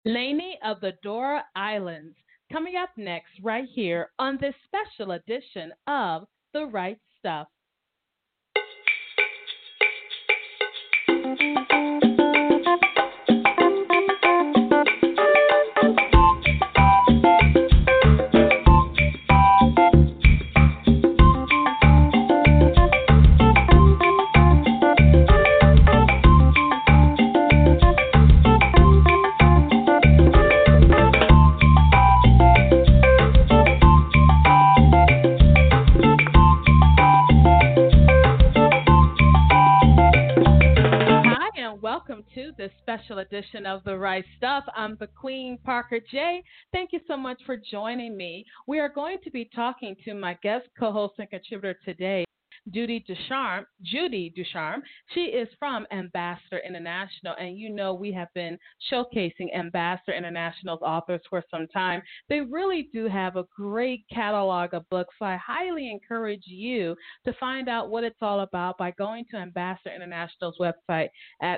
Laney of the Dora Islands, coming up next right here on this special edition of The Right Stuff. Hi, and welcome to this special edition of The Right Stuff. I'm the Queen Parker J. Thank you so much for joining me. We are going to be talking to my guest co-host and contributor today, Judy Ducharme. She is from Ambassador International, and you know we have been showcasing Ambassador International's authors for some time. They really do have a great catalog of books, so I highly encourage you to find out what it's all about by going to Ambassador International's website at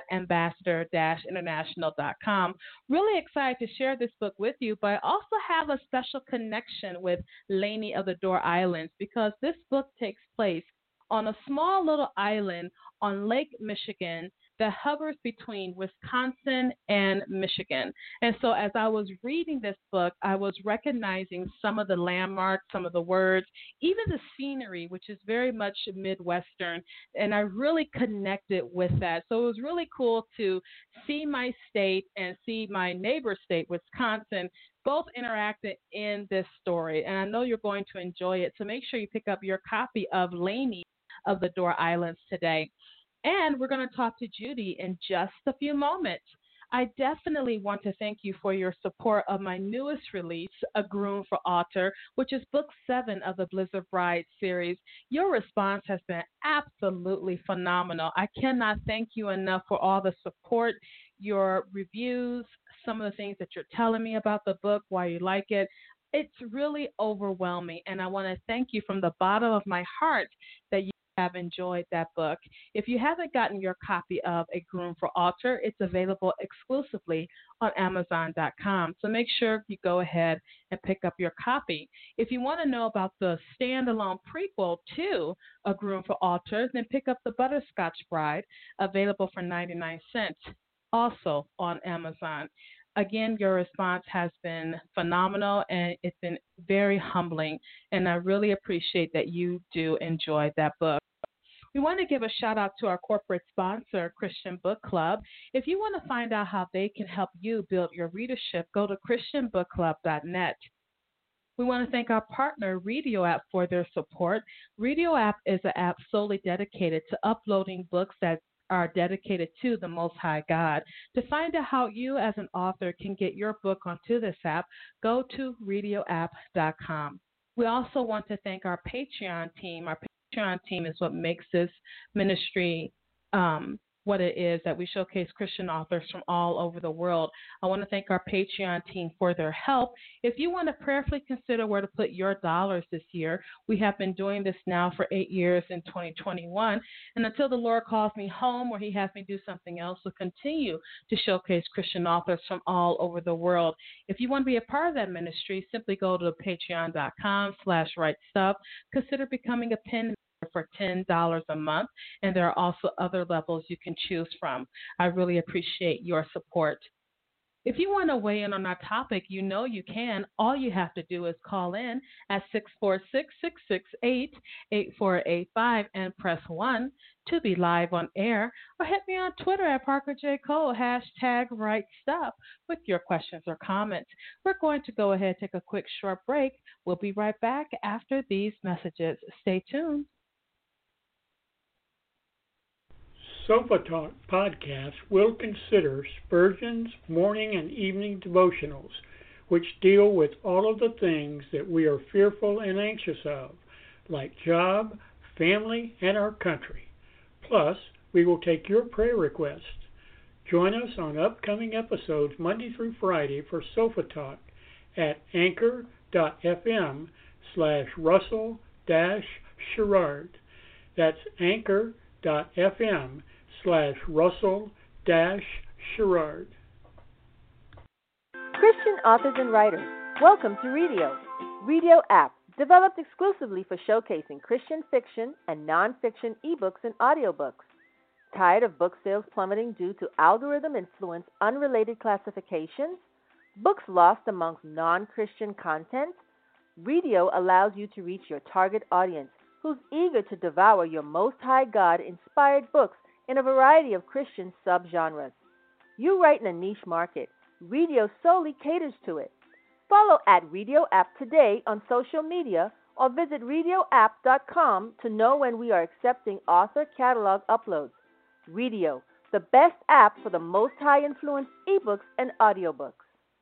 ambassador-international.com. Really excited to share this book with you, but I also have a special connection with Laney of the Dora Islands because this book takes place on a small little island on Lake Michigan that hovers between Wisconsin and Michigan. And so as I was reading this book, I was recognizing some of the landmarks, some of the words, even the scenery, which is very much Midwestern. And I really connected with that. So it was really cool to see my state and see my neighbor state, Wisconsin, both interacted in this story. And I know you're going to enjoy it. So make sure you pick up your copy of Laney of the Dora Islands today. And we're going to talk to Judy in just a few moments. I definitely want to thank you for your support of my newest release, A Groom for Author, which is book 7 of the Blizzard Bride series. Your response has been absolutely phenomenal. I cannot thank you enough for all the support, your reviews, some of the things that you're telling me about the book, why you like it. It's really overwhelming, and I want to thank you from the bottom of my heart that you have enjoyed that book. If you haven't gotten your copy of A Groom for Author, it's available exclusively on Amazon.com. So make sure you go ahead and pick up your copy. If you want to know about the standalone prequel to A Groom for Author, then pick up The Butterscotch Bride, available for 99 cents, also on Amazon. Again, your response has been phenomenal and it's been very humbling. And I really appreciate that you do enjoy that book. We want to give a shout out to our corporate sponsor, Christian Book Club. If you want to find out how they can help you build your readership, go to christianbookclub.net. We want to thank our partner, Radio App, for their support. Radio App is an app solely dedicated to uploading books that are dedicated to the Most High God. To find out how you, as an author, can get your book onto this app, go to radioapp.com. We also want to thank our Patreon team. Our Patreon team is what makes this ministry what it is, that we showcase Christian authors from all over the world. I want to thank our Patreon team for their help. If you want to prayerfully consider where to put your dollars this year, we have been doing this now for 8 years in 2021. And until the Lord calls me home or he has me do something else, we'll continue to showcase Christian authors from all over the world. If you want to be a part of that ministry, simply go to patreon.com/rightstuff. Consider becoming a pin for $10 a month, and there are also other levels you can choose from. I really appreciate your support. If you want to weigh in on our topic, you know you can. All you have to do is call in at 646-668-8485 and press 1 to be live on air, or hit me on Twitter at Parker J. Cole, hashtag right stuff, with your questions or comments. We're going to go ahead and take a quick short break. We'll be right back after these messages. Stay tuned. Sofa Talk podcast will consider Spurgeon's morning and evening devotionals, which deal with all of the things that we are fearful and anxious of, like job, family, and our country. Plus, we will take your prayer requests. Join us on upcoming episodes Monday through Friday for Sofa Talk at anchor.fm/Russell-Sherrard. That's anchor.fm/Russell-Sherrard. Attention authors and writers, welcome to Readio. Readio app, developed exclusively for showcasing Christian fiction and nonfiction ebooks and audiobooks. Tired of book sales plummeting due to algorithm-influenced unrelated classifications? Books lost amongst non-Christian content? Readio allows you to reach your target audience who's eager to devour your Most High God-inspired books in a variety of Christian subgenres. You write in a niche market. Readio solely caters to it. Follow at Readio App today on social media or visit ReadioApp.com to know when we are accepting author catalog uploads. Readio, the best app for the most high-influence ebooks and audiobooks.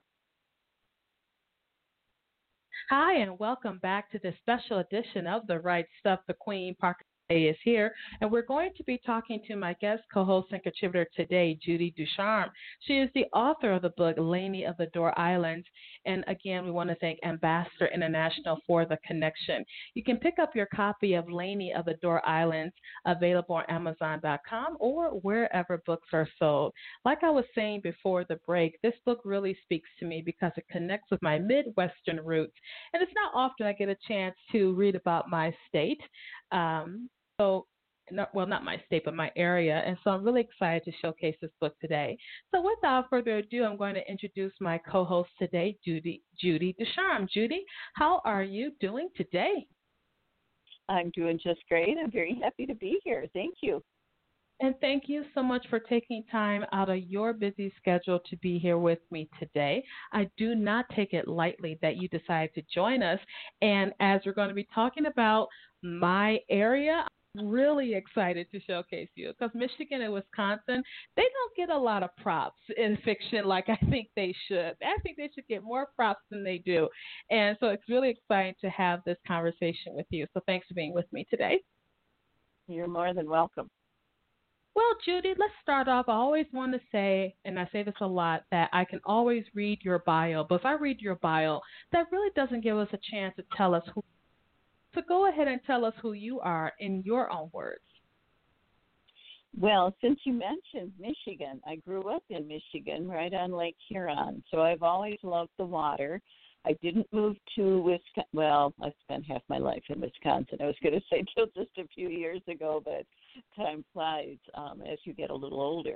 Hi, and welcome back to this special edition of The Right Stuff. The Queen Parker is here, and we're going to be talking to my guest co-host and contributor today, Judy Ducharme. She is the author of the book, Lainey of the Door Islands, and again, we want to thank Ambassador International for the connection. You can pick up your copy of Lainey of the Door Islands, available on Amazon.com or wherever books are sold. Like I was saying before the break, this book really speaks to me because it connects with my Midwestern roots, and it's not often I get a chance to read about my state. Not my state, but my area. And so I'm really excited to showcase this book today. So without further ado, I'm going to introduce my co-host today, Judy Ducharme. Judy, how are you doing today? I'm doing just great. I'm very happy to be here. Thank you. And thank you so much for taking time out of your busy schedule to be here with me today. I do not take it lightly that you decided to join us. And as we're going to be talking about my area, I'm really excited to showcase you because Michigan and Wisconsin, they don't get a lot of props in fiction like I think they should. I think they should get more props than they do. And so it's really exciting to have this conversation with you. So thanks for being with me today. You're more than welcome. Well, Judy, let's start off. I always want to say, and I say this a lot, that I can always read your bio. But if I read your bio, that really doesn't give us a chance to tell us who. So go ahead and tell us who you are in your own words. Well, since you mentioned Michigan, I grew up in Michigan right on Lake Huron. So I've always loved the water. I didn't move to Wisconsin. Well, I spent half my life in Wisconsin. I was going to say till just a few years ago, but time flies as you get a little older.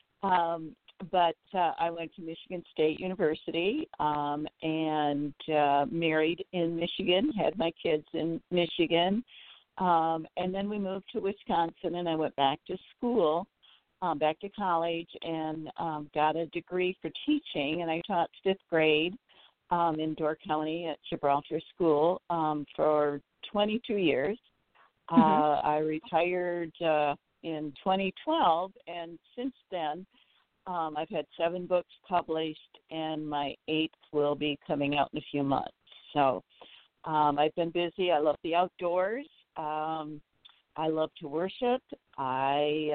But I went to Michigan State University and married in Michigan, had my kids in Michigan. And then we moved to Wisconsin, and I went back to school, back to college, and got a degree for teaching. And I taught fifth grade in Door County at Gibraltar School for 22 years. I retired in 2012, and since then, I've had 7 books published, and my 8th will be coming out in a few months. So I've been busy. I love the outdoors. I love to worship. I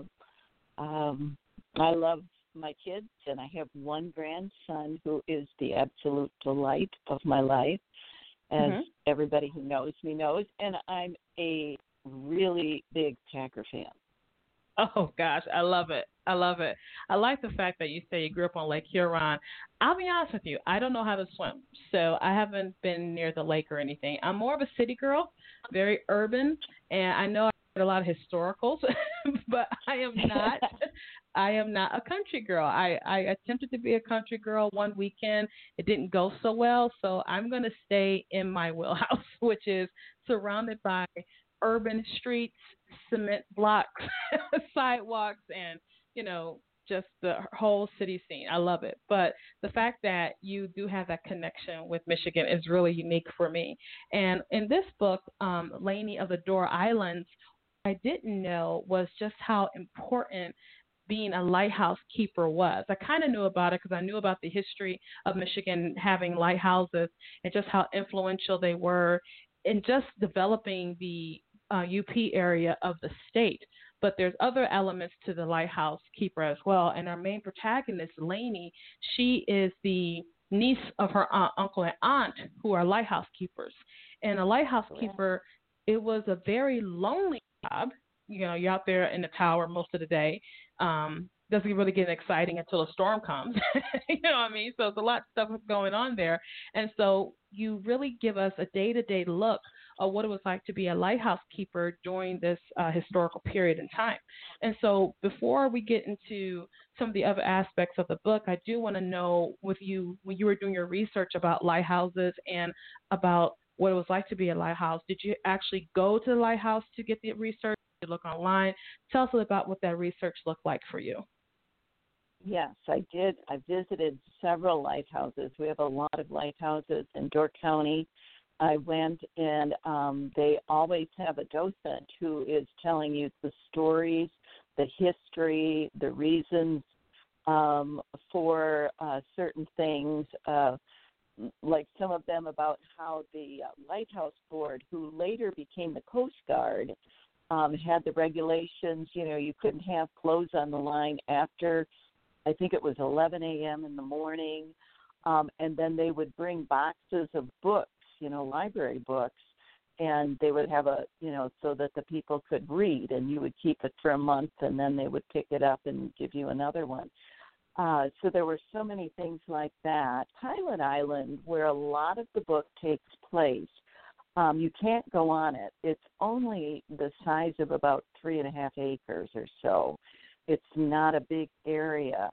love my kids, and I have one grandson who is the absolute delight of my life, as everybody who knows me knows, and I'm a really big Packer fan. Oh, gosh, I love it. I love it. I like the fact that you say you grew up on Lake Huron. I'll be honest with you, I don't know how to swim, so I haven't been near the lake or anything. I'm more of a city girl, very urban, and I know I read a lot of historicals, but I am not. I am not a country girl. I attempted to be a country girl one weekend. It didn't go so well, so I'm going to stay in my wheelhouse, which is surrounded by urban streets, cement blocks, sidewalks, and, just the whole city scene. I love it. But the fact that you do have that connection with Michigan is really unique for me. And in this book, Lainey of the Door Islands, what I didn't know was just how important being a lighthouse keeper was. I kind of knew about it because I knew about the history of Michigan having lighthouses and just how influential they were in just developing the UP area of the state. But there's other elements to the lighthouse keeper as well. And our main protagonist, Lainey, she is the niece of her uncle and aunt who are lighthouse keepers. And a lighthouse keeper, it was a very lonely job. You're out there in the tower most of the day. doesn't really get exciting until a storm comes. You know what I mean? So there's a lot of stuff going on there. And so you really give us a day-to-day look of what it was like to be a lighthouse keeper during this historical period in time. And so before we get into some of the other aspects of the book, I do want to know with you, when you were doing your research about lighthouses and about what it was like to be a lighthouse, did you actually go to the lighthouse to get the research? Did you look online? Tell us about what that research looked like for you. Yes, I did. I visited several lighthouses. We have a lot of lighthouses in Door County. I went, and they always have a docent who is telling you the stories, the history, the reasons for certain things, like some of them about how the Lighthouse Board, who later became the Coast Guard, had the regulations. You know, you couldn't have clothes on the line after, I think it was 11 a.m. in the morning, and then they would bring boxes of books, you know, library books, and they would have so that the people could read, and you would keep it for a month, and then they would pick it up and give you another one. So there were so many things like that. Pilot Island, where a lot of the book takes place, you can't go on it. It's only the size of about 3.5 acres or so. It's not a big area,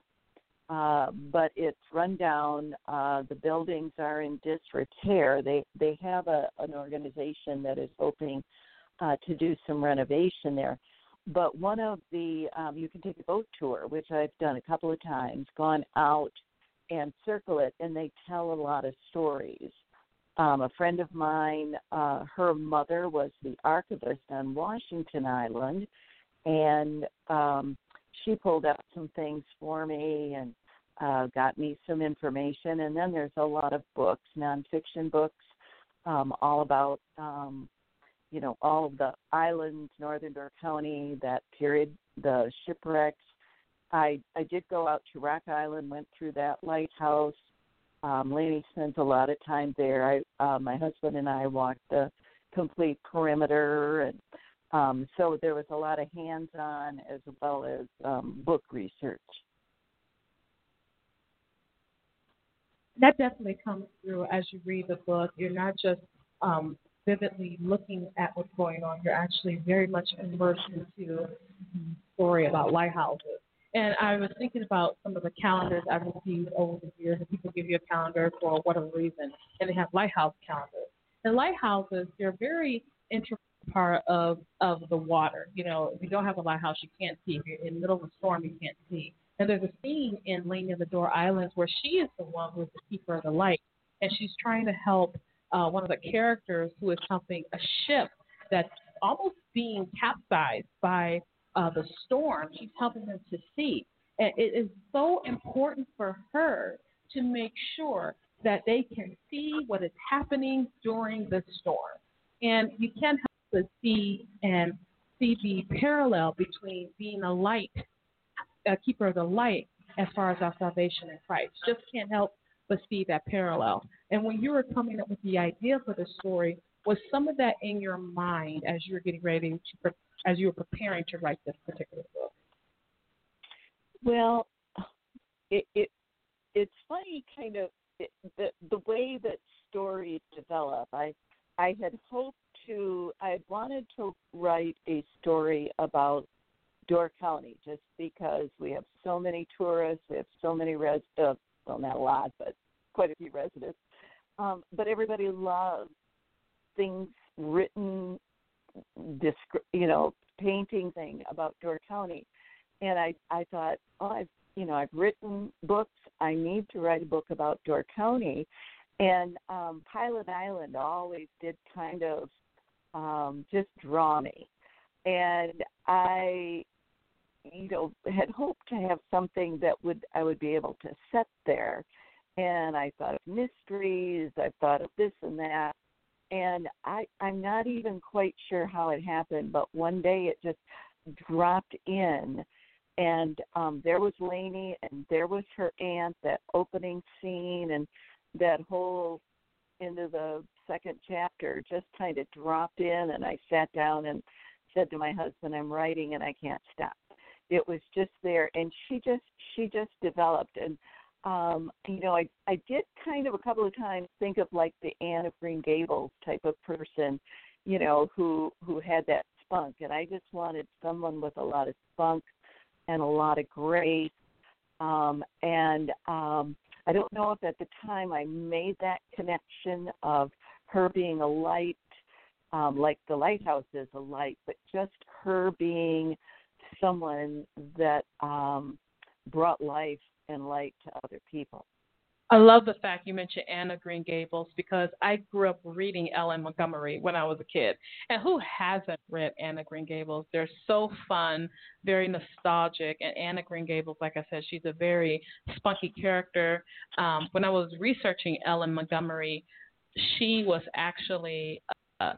but it's run down. The buildings are in disrepair. They have an organization that is hoping to do some renovation there. But one of the, you can take a boat tour, which I've done a couple of times, gone out and circle it, and they tell a lot of stories. A friend of mine, her mother was the archivist on Washington Island, and she pulled out some things for me and got me some information. And then there's a lot of books, nonfiction books, all about all of the islands, northern Door County, that period, the shipwrecks. I did go out to Rock Island, went through that lighthouse. Lainey spent a lot of time there. My husband and I walked the complete perimeter, and so there was a lot of hands-on as well as book research. That definitely comes through as you read the book. You're not just vividly looking at what's going on. You're actually very much immersed into the story about lighthouses. And I was thinking about some of the calendars I've received over the years, and people give you a calendar for whatever reason, and they have lighthouse calendars. And lighthouses, they're very integral part of the water. You know, if you don't have a lighthouse, you can't see. If you're in the middle of a storm, you can't see. And there's a scene in Lainey of the Door Islands where she is the one who is the keeper of the light, and she's trying to help one of the characters who is helping a ship that's almost being capsized by the storm. She's helping them to see. And it is so important for her to make sure that they can see what is happening during the storm. And you can't help but see the parallel between being a keeper of the light as far as our salvation in Christ. Just can't help but see that parallel. And when you were coming up with the idea for the story, was some of that in your mind as you were getting ready as you were preparing to write this particular book? Well, it's funny, kind of the way that stories develop. I had wanted to write a story about Door County, just because we have so many tourists, we have so many residents, well, not a lot, but quite a few residents. But everybody loves things written, painting thing about Door County. And I thought, I've written books. I need to write a book about Door County. And Pilot Island always did kind of just draw me. And I, had hoped to have something that I would be able to set there. And I thought of mysteries. I thought of this and that. And I'm not even quite sure how it happened, but one day it just dropped in. And there was Lainey, and there was her aunt, that opening scene, and that whole into the second chapter just kind of dropped in. And I sat down and said to my husband, I'm writing and I can't stop. it was just there, and she just developed. And I did kind of a couple of times think of like the Anne of Green Gables type of person, who had that spunk, and I just wanted someone with a lot of spunk and a lot of grace. I don't know if at the time I made that connection of her being a light, like the lighthouse is a light, but just her being someone that brought life and light to other people. I love the fact you mentioned Anne of Green Gables because I grew up reading Ellen Montgomery when I was a kid. And who hasn't read Anne of Green Gables? They're so fun, very nostalgic. And Anne of Green Gables, like I said, she's a very spunky character. When I was researching Ellen Montgomery, she was actually a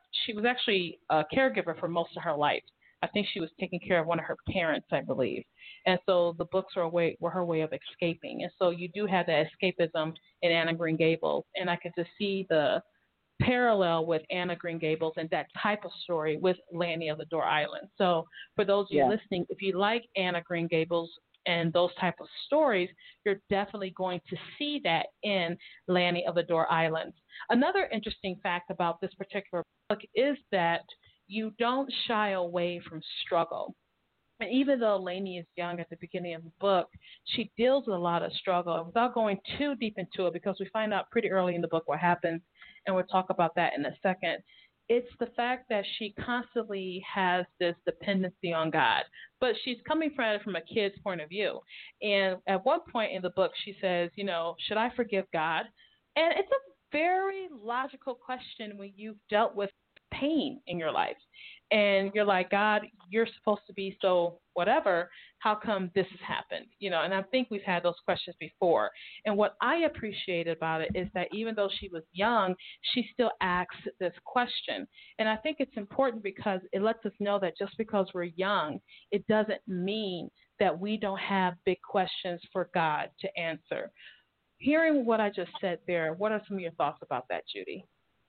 caregiver for most of her life. I think she was taking care of one of her parents, I believe. And so the books were her way of escaping. And so you do have that escapism in Anne of Green Gables. And I could just see the parallel with Anne of Green Gables and that type of story with Lanny of the Door Island. So for those of you listening, if you like Anne of Green Gables and those type of stories, you're definitely going to see that in Lanny of the Door Islands. Another interesting fact about this particular book is that you don't shy away from struggle. And even though Laney is young at the beginning of the book, she deals with a lot of struggle. And without going too deep into it, because we find out pretty early in the book what happens, and we'll talk about that in a second, it's the fact that she constantly has this dependency on God. But she's coming from it from a kid's point of view. And at one point in the book, she says, should I forgive God? And it's a very logical question when you've dealt with pain in your life. And you're like, God, you're supposed to be so whatever. How come this has happened? And I think we've had those questions before. And what I appreciate about it is that even though she was young, she still asks this question. And I think it's important because it lets us know that just because we're young, it doesn't mean that we don't have big questions for God to answer. Hearing what I just said there, what are some of your thoughts about that, Judy?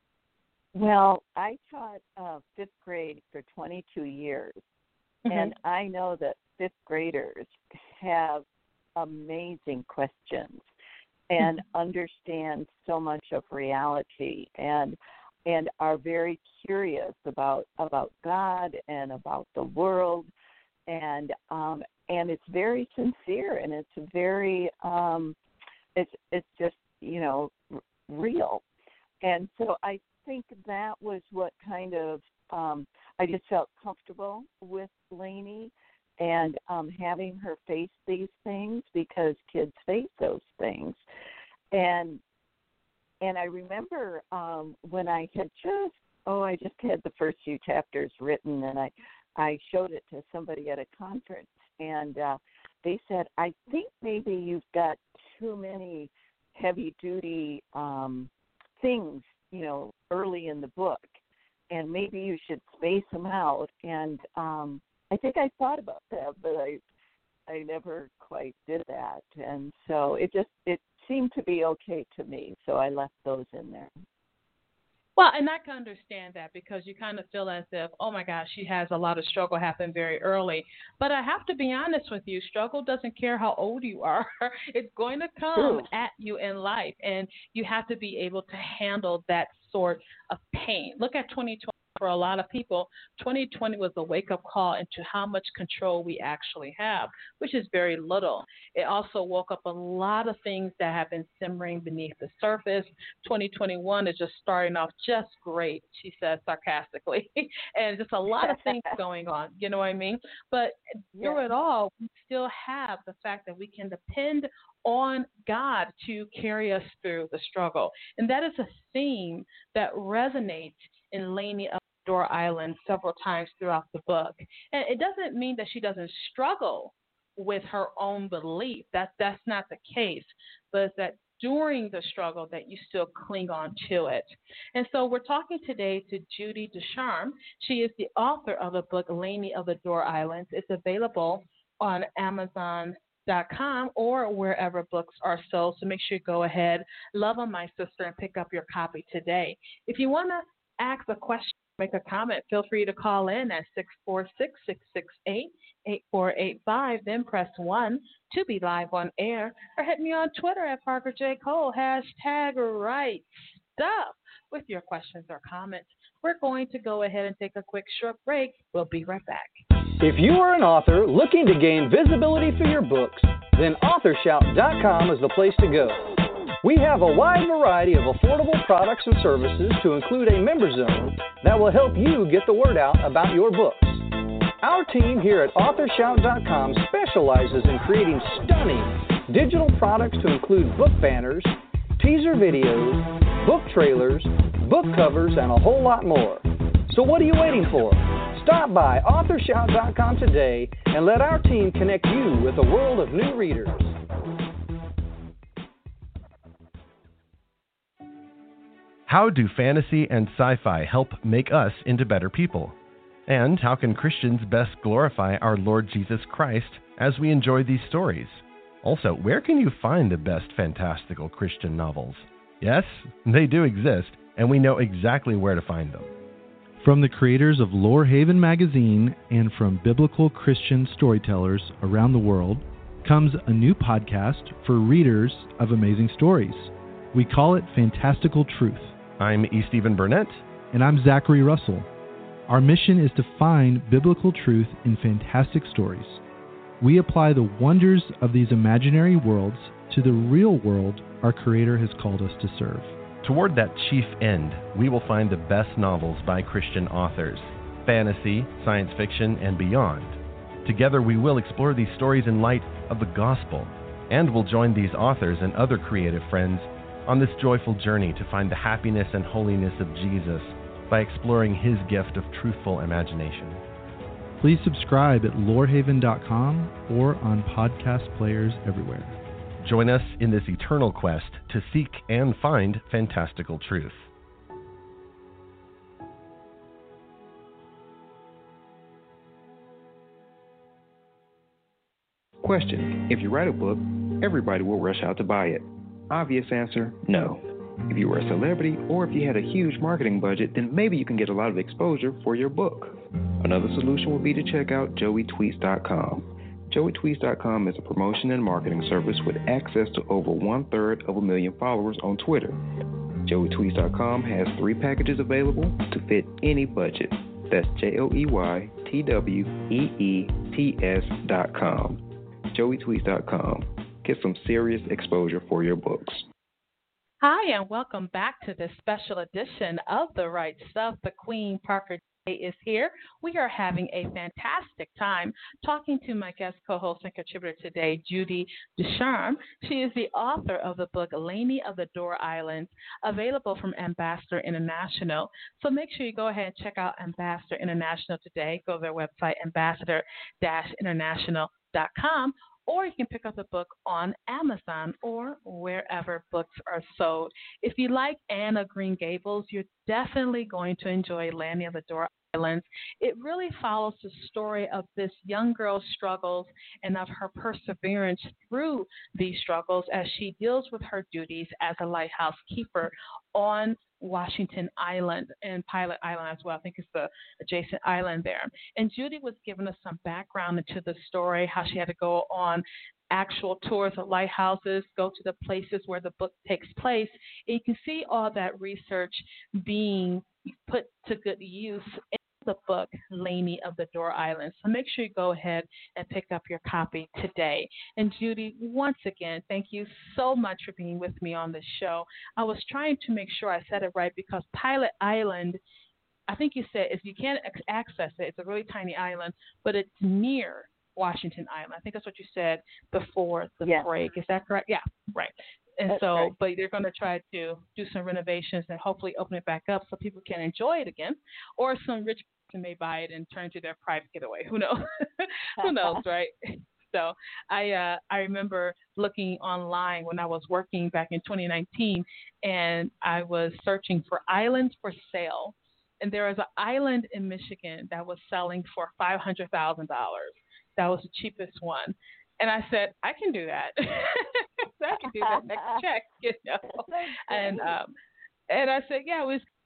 Well, I taught fifth grade for 22 years, and I know that fifth graders have amazing questions and understand so much of reality and are very curious about God and about the world, and it's very sincere, and it's very it's just real, and so I think that was what kind of I just felt comfortable with Laney and having her face these things because kids face those things. And I remember when I had I just had the first few chapters written, and I showed it to somebody at a conference, and they said, I think maybe you've got too many heavy-duty things early in the book, and maybe you should space them out. And I think I thought about that, but I never quite did that. And so it seemed to be okay to me, so I left those in there. Well, and I can understand that because you kind of feel as if, oh my gosh, she has a lot of struggle happen very early. But I have to be honest with you, struggle doesn't care how old you are. It's going to come at you in life, and you have to be able to handle that sort of pain. Look at 2020. For a lot of people, 2020 was a wake-up call into how much control we actually have, which is very little. It also woke up a lot of things that have been simmering beneath the surface. 2021 is just starting off just great, she says sarcastically, and just a lot of things going on, you know what I mean? But through it all, we still have the fact that we can depend on God to carry us through the struggle. And that is a theme that resonates in Laney of the Door Island several times throughout the book. And it doesn't mean that she doesn't struggle with her own belief. That's not the case. But it's that during the struggle that you still cling on to it. And so we're talking today to Judy Ducharme. She is the author of the book Laney of the Door Islands. It's available on Amazon.com or wherever books are sold. So make sure you go ahead, love on my sister, and pick up your copy today. If you want to ask a question, make a comment, feel free to call in at 646-668-8485, then press 1 to be live on air, or hit me on Twitter at Parker J. Cole, hashtag right stuff with your questions or comments. We're going to go ahead and take a quick short break. We'll be right back. If you are an author looking to gain visibility for your books, then AuthorShout.com is the place to go. We have a wide variety of affordable products and services to include a member zone that will help you get the word out about your books. Our team here at AuthorShout.com specializes in creating stunning digital products to include book banners, teaser videos, book trailers, book covers, and a whole lot more. So what are you waiting for? Stop by AuthorShout.com today and let our team connect you with a world of new readers. How do fantasy and sci-fi help make us into better people? And how can Christians best glorify our Lord Jesus Christ as we enjoy these stories? Also, where can you find the best fantastical Christian novels? Yes, they do exist, and we know exactly where to find them. From the creators of Lorehaven magazine and from biblical Christian storytellers around the world comes a new podcast for readers of amazing stories. We call it Fantastical Truth. I'm E. Stephen Burnett. And I'm Zachary Russell. Our mission is to find biblical truth in fantastic stories. We apply the wonders of these imaginary worlds to the real world our Creator has called us to serve. Toward that chief end, we will find the best novels by Christian authors, fantasy, science fiction, and beyond. Together we will explore these stories in light of the gospel, and we'll join these authors and other creative friends on this joyful journey to find the happiness and holiness of Jesus by exploring His gift of truthful imagination. Please subscribe at lorehaven.com or on podcast players everywhere. Join us in this eternal quest to seek and find fantastical truth. Question: if you write a book, everybody will rush out to buy it. Obvious answer, no. If you were a celebrity or if you had a huge marketing budget, then maybe you can get a lot of exposure for your book. Another solution would be to check out joeytweets.com. joeytweets.com is a promotion and marketing service with access to over 1/3 followers on Twitter. joeytweets.com has 3 packages available to fit any budget. That's joeytweets.com. joeytweets.com. Get some serious exposure for your books. Hi, and welcome back to this special edition of The Right Stuff. The Queen, Parker J. is here. We are having a fantastic time talking to my guest co-host and contributor today, Judy Ducharme. She is the author of the book Laney of the Door Islands, available from Ambassador International. So make sure you go ahead and check out Ambassador International today. Go to their website, ambassador-international.com. Or you can pick up the book on Amazon or wherever books are sold. If you like Anne of Green Gables, you're definitely going to enjoy Laney of the Door Islands. It really follows the story of this young girl's struggles and of her perseverance through these struggles as she deals with her duties as a lighthouse keeper on Washington Island and Pilot Island as well. I think it's the adjacent island there. And Judy was giving us some background into the story, how she had to go on actual tours of lighthouses, go to the places where the book takes place. And you can see all that research being put to good use in the book Laney of the Door Islands. So make sure you go ahead and pick up your copy today. And Judy, once again, thank you so much for being with me on this show. I was trying to make sure I said it right because Pilot Island, I think you said if you can't access it, it's a really tiny island, but it's near Washington Island. I think that's what you said before the break. Is that correct? Yeah, right. And that's so, right. But they're going to try to do some renovations and hopefully open it back up so people can enjoy it again, or some rich person may buy it and turn it to their private getaway. Who knows? Who knows, right? So I remember looking online when I was working back in 2019, and I was searching for islands for sale. And there was an island in Michigan that was selling for $500,000. That was the cheapest one. And I said, I can do that. I can do that next check, you know. And I said, yeah,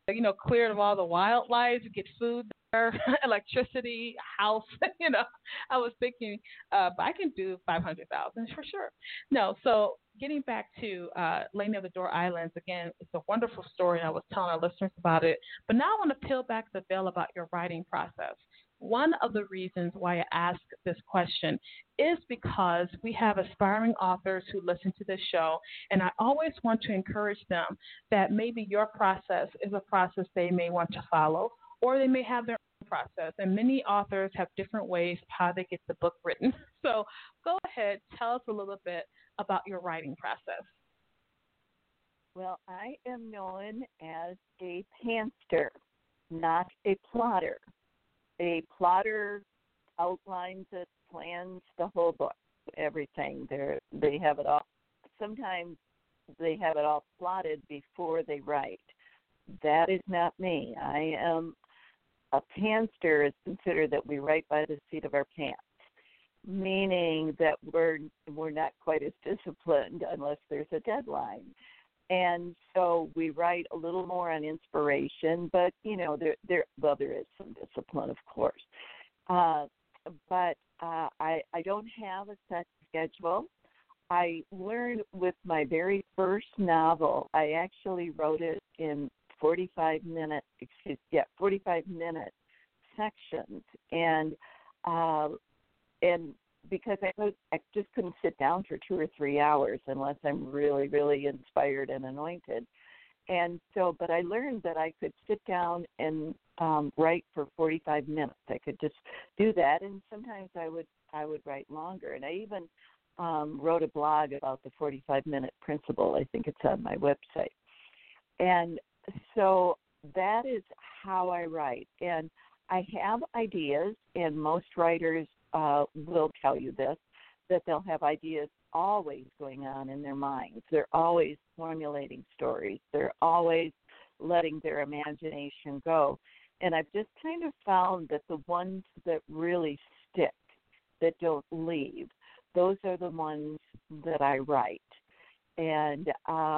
cleared of all the wildlife, get food there, electricity, house. I was thinking, I can do 500,000 for sure. No, so getting back to Lady of the Door Islands again, it's a wonderful story. I was telling our listeners about it, but now I want to peel back the veil about your writing process. One of the reasons why I ask this question is because we have aspiring authors who listen to this show, and I always want to encourage them that maybe your process is a process they may want to follow, or they may have their own process. And many authors have different ways how they get the book written. So go ahead, tell us a little bit about your writing process. Well, I am known as a pantser, not a plotter. A plotter outlines it, plans the whole book, everything. They have it all. Sometimes they have it all plotted before they write. That is not me. I am a pantser. Is considered that we write by the seat of our pants, meaning that we're not quite as disciplined unless there's a deadline. And so we write a little more on inspiration, but, there is some discipline, of course. But I don't have a set schedule. I learned with my very first novel, I actually wrote it in 45-minute sections. And because I just couldn't sit down for 2 or 3 hours unless I'm really, really inspired and anointed. And so, but I learned that I could sit down and write for 45 minutes. I could just do that, and sometimes I would write longer. And I even wrote a blog about the 45-minute principle. I think it's on my website. And so that is how I write. And I have ideas, and most writers will tell you this, that they'll have ideas always going on in their minds. They're always formulating stories. They're always letting their imagination go. And I've just kind of found that the ones that really stick, that don't leave, those are the ones that I write. And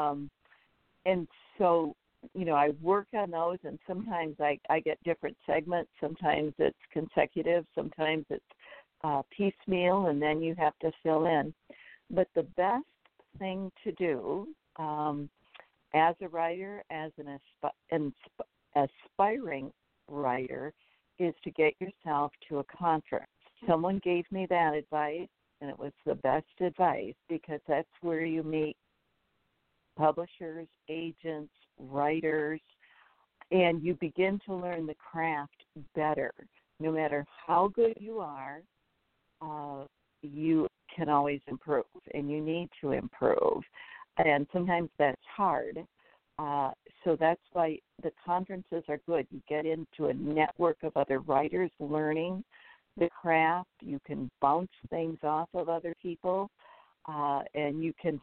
so, I work on those, and sometimes I get different segments. Sometimes it's consecutive. Sometimes it's piecemeal, and then you have to fill in. But the best thing to do as a writer, as an aspiring writer, is to get yourself to a conference. Someone gave me that advice, and it was the best advice, because that's where you meet publishers, agents, writers, and you begin to learn the craft better. No matter how good you are, you can always improve, and you need to improve. And sometimes that's hard. So that's why the conferences are good. You get into a network of other writers learning the craft. You can bounce things off of other people, and you can,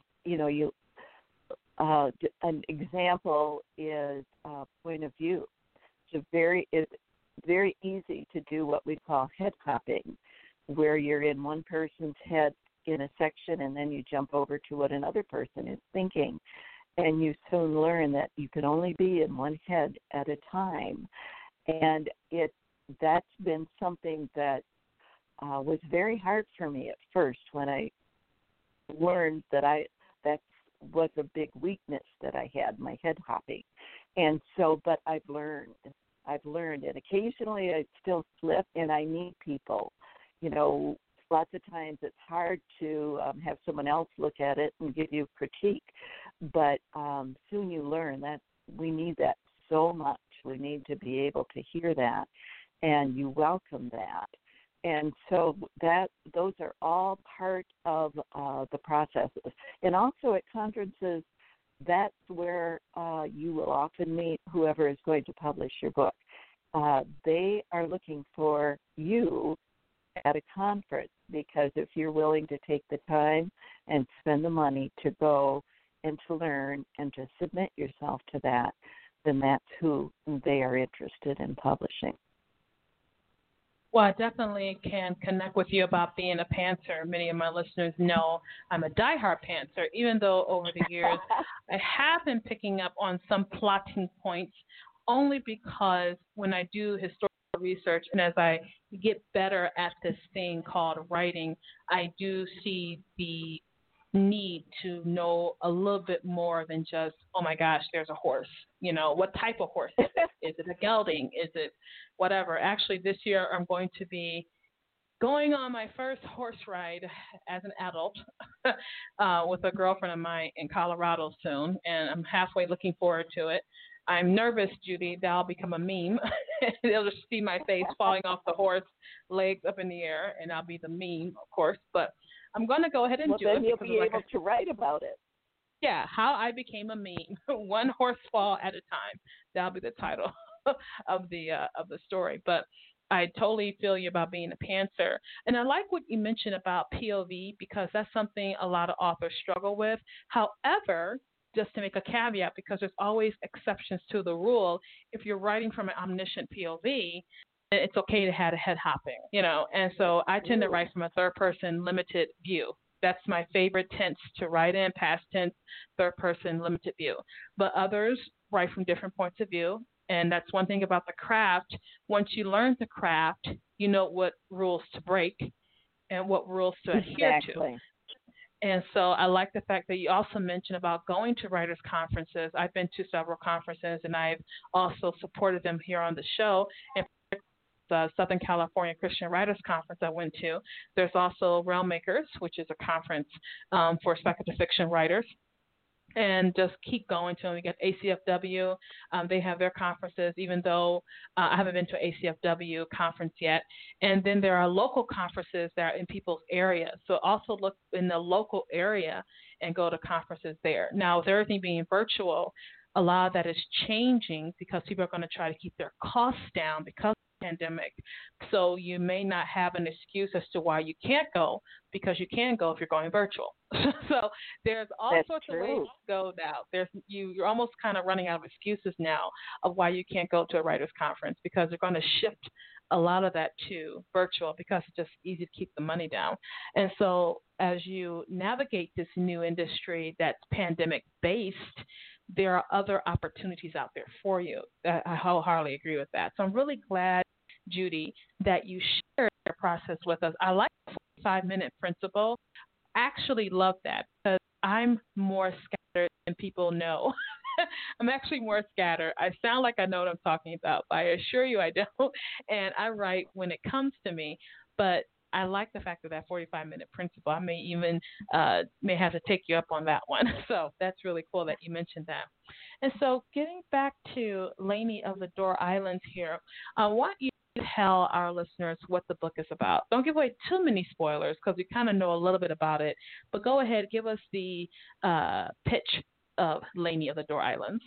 an example is point of view. It's very easy to do what we call head hopping, where you're in one person's head in a section, and then you jump over to what another person is thinking. And you soon learn that you can only be in one head at a time. And that's been something that was very hard for me at first, when I learned that that was a big weakness that I had, my head hopping. And so, but I've learned, and occasionally I still slip, and I need people. Lots of times it's hard to have someone else look at it and give you critique, but soon you learn that we need that so much. We need to be able to hear that, and you welcome that. And so those are all part of the processes. And also at conferences, that's where you will often meet whoever is going to publish your book. They are looking for you at a conference, because if you're willing to take the time and spend the money to go and to learn and to submit yourself to that, then that's who they are interested in publishing. Well, I definitely can connect with you about being a pantser. Many of my listeners know I'm a diehard pantser, even though over the years I have been picking up on some plotting points only because when I do historical research and as I get better at this thing called writing, I do see the need to know a little bit more than just, oh my gosh, there's a horse. What type of horse is it? Is it a gelding? Is it whatever? Actually, this year I'm going to be going on my first horse ride as an adult with a girlfriend of mine in Colorado soon, and I'm halfway looking forward to it. I'm nervous, Judy, that I'll become a meme. They'll just see my face falling off the horse, legs up in the air, and I'll be the meme, of course. But I'm going to go ahead and do it. Well, then you'll be able to write about it. Yeah, how I became a meme, one horse fall at a time. That'll be the title of the story. But I totally feel you about being a pantser. And I like what you mentioned about POV because that's something a lot of authors struggle with. However, just to make a caveat, because there's always exceptions to the rule, if you're writing from an omniscient POV, it's okay to have a head hopping, And so I tend to write from a third person limited view. That's my favorite tense to write in, past tense, third person limited view. But others write from different points of view. And that's one thing about the craft. Once you learn the craft, you know what rules to break and what rules to adhere to. And so I like the fact that you also mentioned about going to writers' conferences. I've been to several conferences, and I've also supported them here on the show. And the Southern California Christian Writers Conference I went to. There's also Realm Makers, which is a conference for speculative fiction writers. And just keep going to them. We got ACFW. They have their conferences, even though I haven't been to an ACFW conference yet. And then there are local conferences that are in people's areas. So also look in the local area and go to conferences there. Now, with everything being virtual, a lot of that is changing because people are going to try to keep their costs down because of the pandemic. So you may not have an excuse as to why you can't go because you can go if you're going virtual. So there's all sorts of ways to go now. You're almost kind of running out of excuses now of why you can't go to a writers' conference because they're going to shift a lot of that to virtual because it's just easy to keep the money down. And so as you navigate this new industry that's pandemic-based, there are other opportunities out there for you. I wholeheartedly agree with that. So I'm really glad, Judy, that you shared your process with us. I like the 45-minute principle. Actually love that because I'm more scattered than people know. I'm actually more scattered. I sound like I know what I'm talking about, but I assure you I don't. And I write when it comes to me, but I like the fact of that 45-minute principle. I may even may have to take you up on that one. So that's really cool that you mentioned that. And so getting back to Lainey of the Door Islands here, I want you to tell our listeners what the book is about. Don't give away too many spoilers because we kind of know a little bit about it. But go ahead, give us the pitch of Lainey of the Door Islands.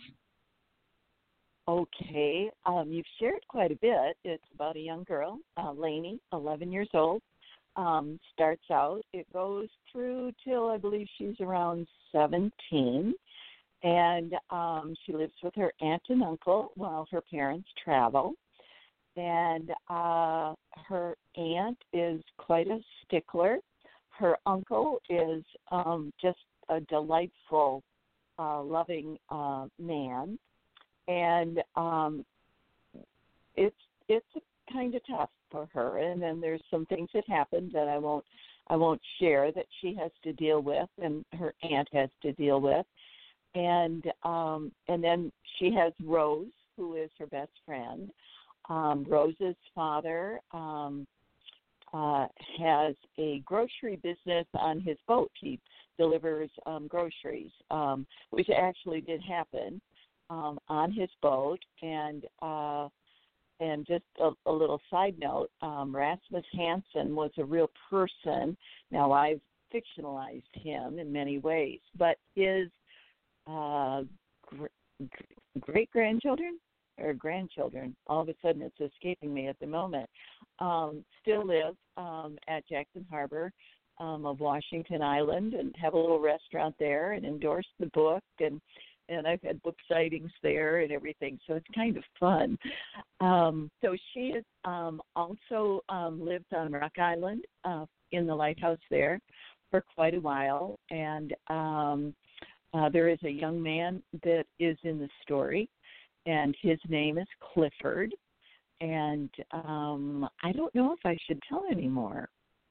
Okay. You've shared quite a bit. It's about a young girl, Lainey, 11 years old. Starts out. It goes through till I believe she's around 17. And she lives with her aunt and uncle while her parents travel. And her aunt is quite a stickler. Her uncle is just a delightful, loving man. And it's kind of tough for her. And then there's some things that happen that I won't share that she has to deal with and her aunt has to deal with. And then she has Rose, who is her best friend. Rose's father has a grocery business on his boat. He delivers groceries, which actually did happen on his boat. And just a little side note, Rasmus Hansen was a real person. Now, I've fictionalized him in many ways, but his great-grandchildren or grandchildren, all of a sudden it's escaping me at the moment, still live at Jackson Harbor of Washington Island and have a little restaurant there and endorse the book, and I've had book sightings there and everything, so it's kind of fun. So she has also lived on Rock Island in the lighthouse there for quite a while, and there is a young man that is in the story, and his name is Clifford. And I don't know if I should tell anymore.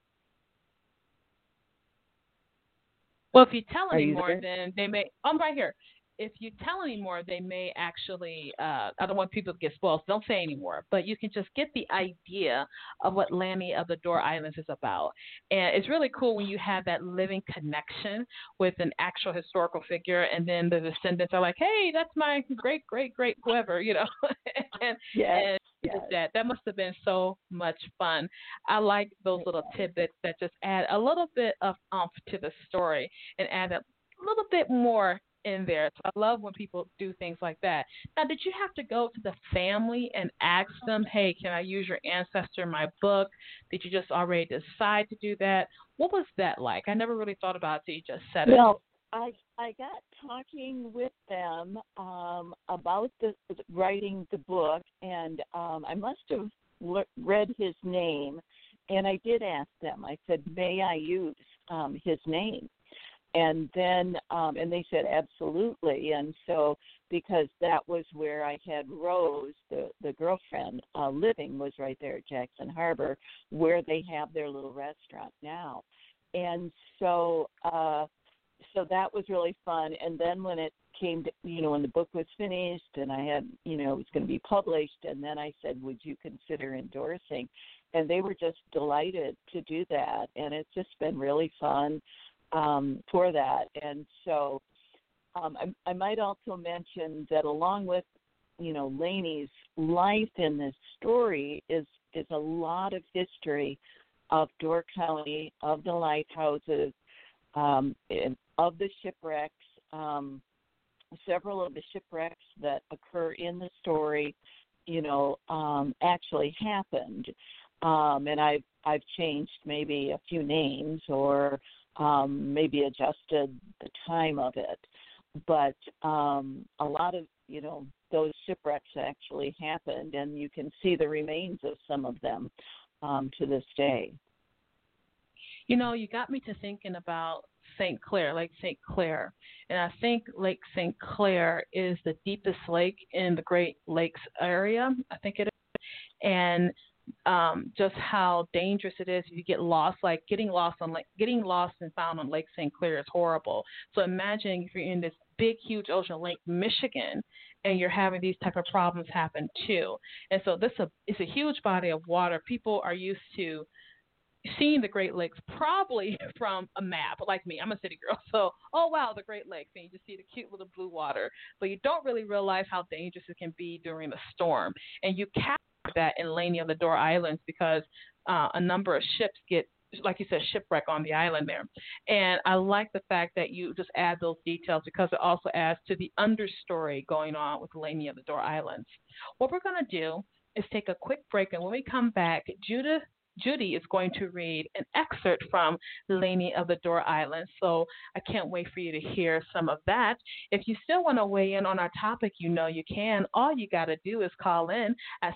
Well, if you tell any more, then they may. I'm right here. If you tell any more, they may actually. I don't want people to get spoiled. So don't say any more. But you can just get the idea of what Lanny of the Door Islands is about, and it's really cool when you have that living connection with an actual historical figure, and then the descendants are like, "Hey, that's my great great great whoever," and, yes. That must have been so much fun. I like those little tidbits that just add a little bit of oomph to the story and add a little bit more in there. So I love when people do things like that. Now, did you have to go to the family and ask them, hey, can I use your ancestor in my book? Did you just already decide to do that? What was that like? I never really thought about it until you just said it. Well, I got talking with them about writing the book, and I must have read his name, and I did ask them. I said, may I use his name? And then, and they said absolutely. And so, because that was where I had Rose, the girlfriend, living, was right there at Jackson Harbor, where they have their little restaurant now. And so, so that was really fun. And then when it came to, when the book was finished and I had, it was going to be published, and then I said, would you consider endorsing? And they were just delighted to do that. And it's just been really fun for that. And so I might also mention that along with, Laney's life in this story is a lot of history of Door County, of the lighthouses, of the shipwrecks. Several of the shipwrecks that occur in the story, actually happened. And I've changed maybe a few names or maybe adjusted the time of it. But a lot of, those shipwrecks actually happened, and you can see the remains of some of them to this day. You got me to thinking about St. Clair, Lake St. Clair. And I think Lake St. Clair is the deepest lake in the Great Lakes area. I think it is. And just how dangerous it is if you get lost. Like getting lost and found on Lake St. Clair is horrible. So imagine if you're in this big, huge ocean, Lake Michigan, and you're having these type of problems happen too. And so it's a huge body of water. People are used to seeing the Great Lakes probably from a map, like me. I'm a city girl, so, oh, wow, the Great Lakes, and you just see the cute little blue water. But you don't really realize how dangerous it can be during a storm. And you capture that in Laney of the Door Islands because a number of ships get, like you said, shipwreck on the island there. And I like the fact that you just add those details because it also adds to the understory going on with Laney of the Door Islands. What we're going to do is take a quick break, and when we come back, Judy is going to read an excerpt from Laney of the Door Islands. So I can't wait for you to hear some of that. If you still want to weigh in on our topic, you can. All you got to do is call in at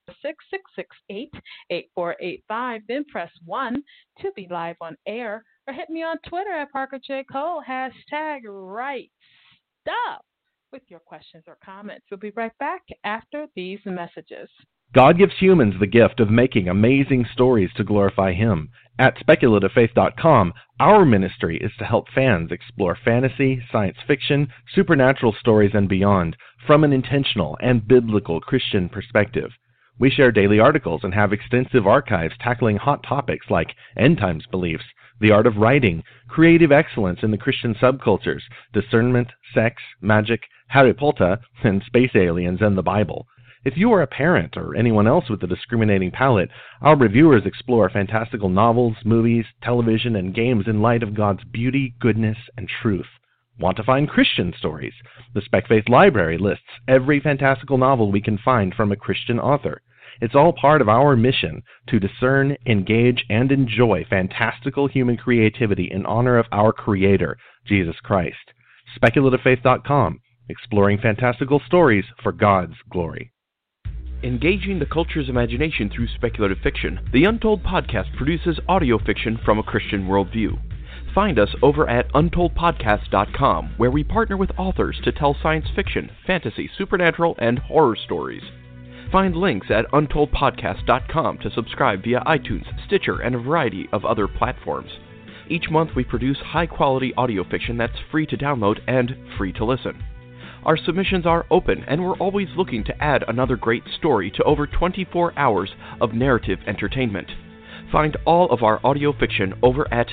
646-668-8485, then press 1 to be live on air, or hit me on Twitter at Parker J. Cole, #RightStuff, with your questions or comments. We'll be right back after these messages. God gives humans the gift of making amazing stories to glorify Him. At SpeculativeFaith.com, our ministry is to help fans explore fantasy, science fiction, supernatural stories, and beyond from an intentional and biblical Christian perspective. We share daily articles and have extensive archives tackling hot topics like end times beliefs, the art of writing, creative excellence in the Christian subcultures, discernment, sex, magic, Harry Potter, and space aliens and the Bible. If you are a parent or anyone else with a discriminating palate, our reviewers explore fantastical novels, movies, television, and games in light of God's beauty, goodness, and truth. Want to find Christian stories? The Spec Faith Library lists every fantastical novel we can find from a Christian author. It's all part of our mission to discern, engage, and enjoy fantastical human creativity in honor of our Creator, Jesus Christ. SpeculativeFaith.com, exploring fantastical stories for God's glory. Engaging the culture's imagination through speculative fiction, the Untold Podcast produces audio fiction from a Christian worldview. Find us over at UntoldPodcast.com, where we partner with authors to tell science fiction, fantasy, supernatural, and horror stories. Find links at UntoldPodcast.com to subscribe via iTunes, Stitcher, and a variety of other platforms. Each month we produce high-quality audio fiction that's free to download and free to listen. Our submissions are open, and we're always looking to add another great story to over 24 hours of narrative entertainment. Find all of our audio fiction over at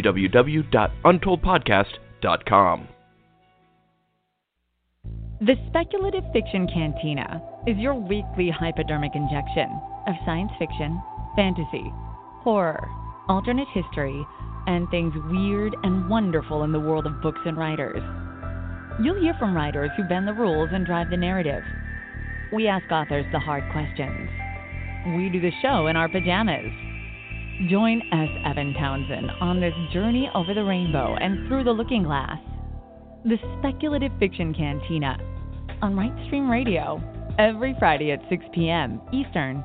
www.untoldpodcast.com. The Speculative Fiction Cantina is your weekly hypodermic injection of science fiction, fantasy, horror, alternate history, and things weird and wonderful in the world of books and writers. You'll hear from writers who bend the rules and drive the narrative. We ask authors the hard questions. We do the show in our pajamas. Join S. Evan Townsend on this journey over the rainbow and through the looking glass. The Speculative Fiction Cantina on Rightstream Radio every Friday at 6 p.m. Eastern.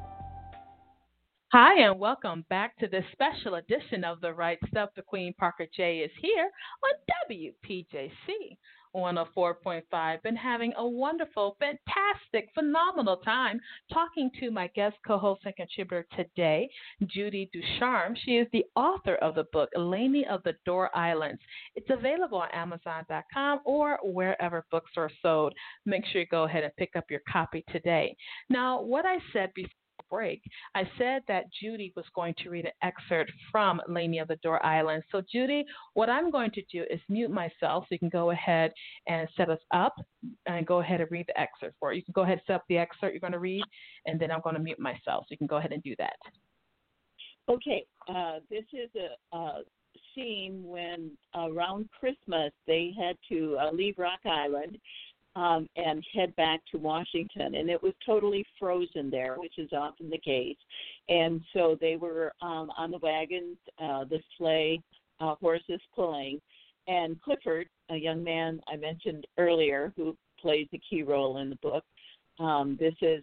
Hi, and welcome back to this special edition of The Right Stuff. The Queen Parker J is here on WPJC 104.5. Been having a wonderful, fantastic, phenomenal time talking to my guest co-host and contributor today, Judy Ducharme. She is the author of the book, Lainey of the Door Islands. It's available on Amazon.com or wherever books are sold. Make sure you go ahead and pick up your copy today. Now, what I said before break, I said that Judy was going to read an excerpt from Lainey of the Door Islands. So, Judy, what I'm going to do is mute myself so you can go ahead and set us up and go ahead and read the excerpt for it. You can go ahead and set up the excerpt you're going to read, and then I'm going to mute myself. So you can go ahead and do that. Okay. This is a scene when around Christmas they had to leave Rock Island and head back to Washington. And it was totally frozen there, which is often the case. And so they were on the wagons, the sleigh, horses pulling. And Clifford, a young man I mentioned earlier who plays a key role in the book, this is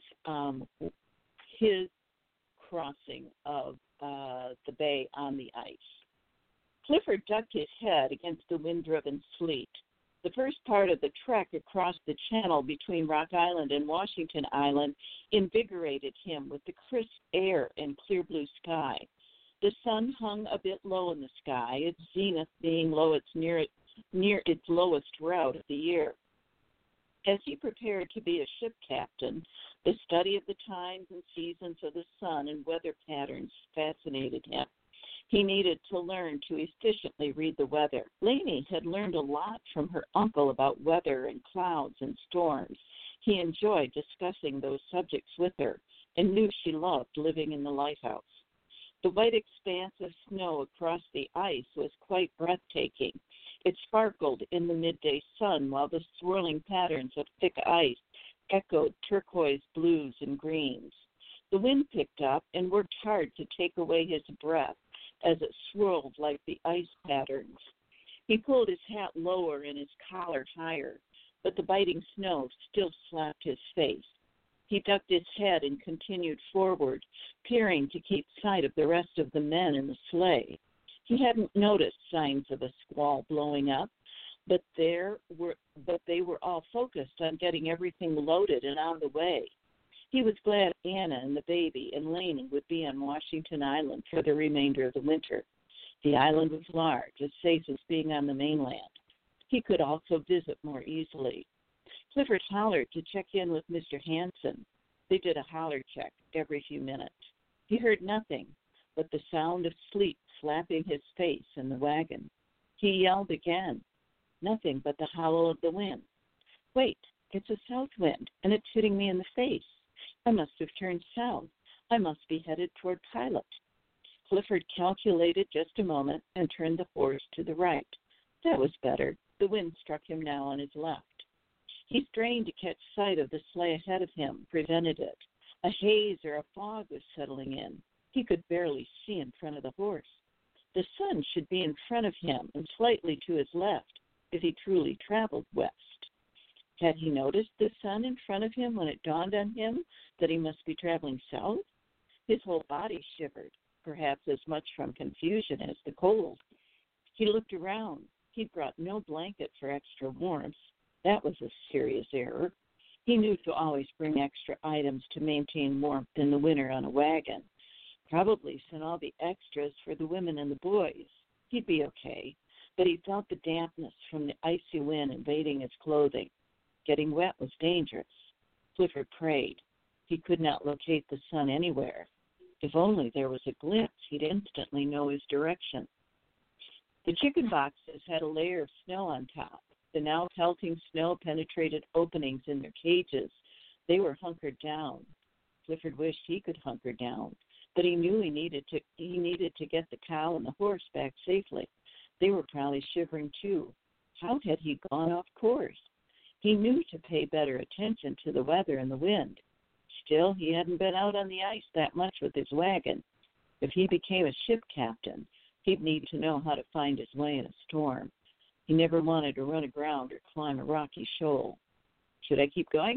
his crossing of the bay on the ice. Clifford ducked his head against the wind-driven sleet. The first part of the trek across the channel between Rock Island and Washington Island invigorated him with the crisp air and clear blue sky. The sun hung a bit low in the sky, its zenith being near its lowest route of the year. As he prepared to be a ship captain, the study of the times and seasons of the sun and weather patterns fascinated him. He needed to learn to efficiently read the weather. Lainey had learned a lot from her uncle about weather and clouds and storms. He enjoyed discussing those subjects with her and knew she loved living in the lighthouse. The white expanse of snow across the ice was quite breathtaking. It sparkled in the midday sun while the swirling patterns of thick ice echoed turquoise blues and greens. The wind picked up and worked hard to take away his breath as it swirled like the ice patterns. He pulled his hat lower and his collar higher, but the biting snow still slapped his face. He ducked his head and continued forward, peering to keep sight of the rest of the men in the sleigh. He hadn't noticed signs of a squall blowing up, but they were all focused on getting everything loaded and on the way. He was glad Anna and the baby and Lainey would be on Washington Island for the remainder of the winter. The island was large, as safe as being on the mainland. He could also visit more easily. Clifford hollered to check in with Mr. Hanson. They did a holler check every few minutes. He heard nothing but the sound of sleet slapping his face in the wagon. He yelled again. Nothing but the howl of the wind. Wait, it's a south wind, and it's hitting me in the face. I must have turned south. I must be headed toward Pilot. Clifford calculated just a moment and turned the horse to the right. That was better. The wind struck him now on his left. He strained to catch sight of the sleigh ahead of him, prevented it. A haze or a fog was settling in. He could barely see in front of the horse. The sun should be in front of him and slightly to his left if he truly traveled west. Had he noticed the sun in front of him when it dawned on him that he must be traveling south? His whole body shivered, perhaps as much from confusion as the cold. He looked around. He'd brought no blanket for extra warmth. That was a serious error. He knew to always bring extra items to maintain warmth in the winter on a wagon. Probably sent all the extras for the women and the boys. He'd be okay, but he felt the dampness from the icy wind invading his clothing. Getting wet was dangerous. Clifford prayed. He could not locate the sun anywhere. If only there was a glimpse, he'd instantly know his direction. The chicken boxes had a layer of snow on top. The now pelting snow penetrated openings in their cages. They were hunkered down. Clifford wished he could hunker down, but he knew he needed to get the cow and the horse back safely. They were probably shivering too. How had he gone off course? He knew to pay better attention to the weather and the wind. Still, he hadn't been out on the ice that much with his wagon. If he became a ship captain, he'd need to know how to find his way in a storm. He never wanted to run aground or climb a rocky shoal. Should I keep going?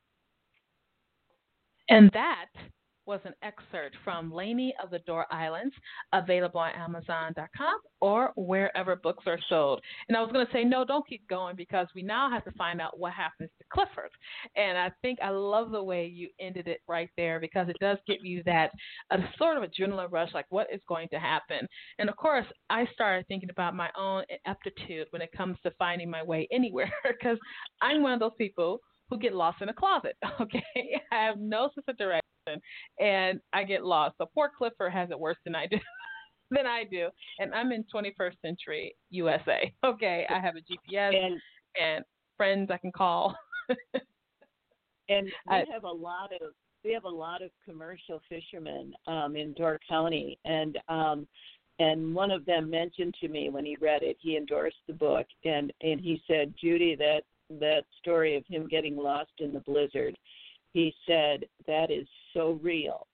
And that was an excerpt from Laney of the Door Islands, available on Amazon.com or wherever books are sold. And I was going to say, no, don't keep going, because we now have to find out what happens to Clifford. And I think I love the way you ended it right there, because it does give you that sort of adrenaline rush, like what is going to happen. And, of course, I started thinking about my own ineptitude when it comes to finding my way anywhere, because I'm one of those people who get lost in a closet, okay? I have no sense of direction, and I get lost. So poor Clifford has it worse than I do. And I'm in 21st century USA, okay? I have a GPS and friends I can call. And we have a lot of commercial fishermen in Door County, and one of them mentioned to me when he read it, he endorsed the book, and he said, Judy, that story of him getting lost in the blizzard, he said, that is so real.